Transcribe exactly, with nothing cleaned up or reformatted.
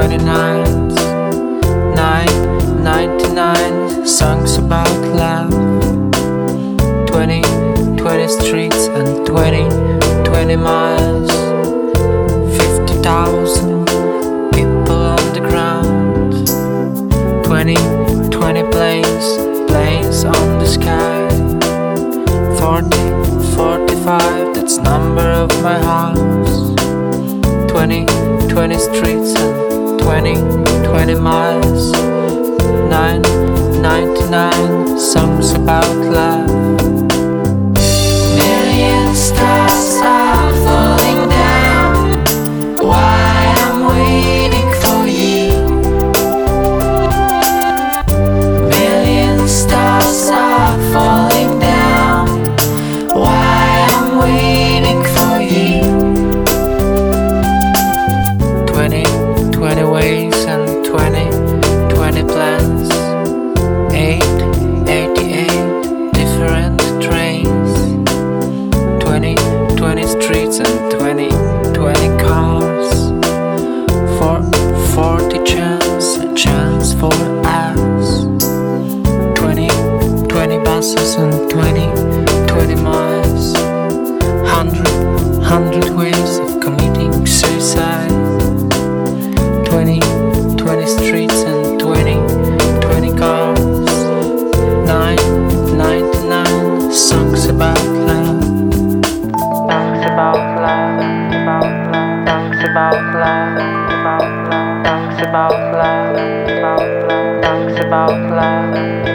twenty-nines, nine, ninety-nine songs about love, twenty, twenty streets and twenty, twenty miles, fifty thousand people on the ground, twenty, twenty planes, planes on the sky, forty, forty-five, that's number of my house, twenty, twenty streets and twenty, twenty miles, nine, ninety-nine songs about love. Million stars are falling down, why I'm waiting for you. Million stars are falling down, why I'm waiting for you. Twenty, twenty ways and twenty, twenty plans, eight, eighty-eight different trains, twenty, twenty streets and twenty, twenty cars, for forty chance, a chance for us, twenty, twenty buses and twenty, twenty miles, hundred, hundred ways of committing suicide, twenty, twenty streets and twenty, twenty cars, nine, ninety-nine songs about love, songs about love, about love, songs about love, about love, songs about love, about love, songs about love.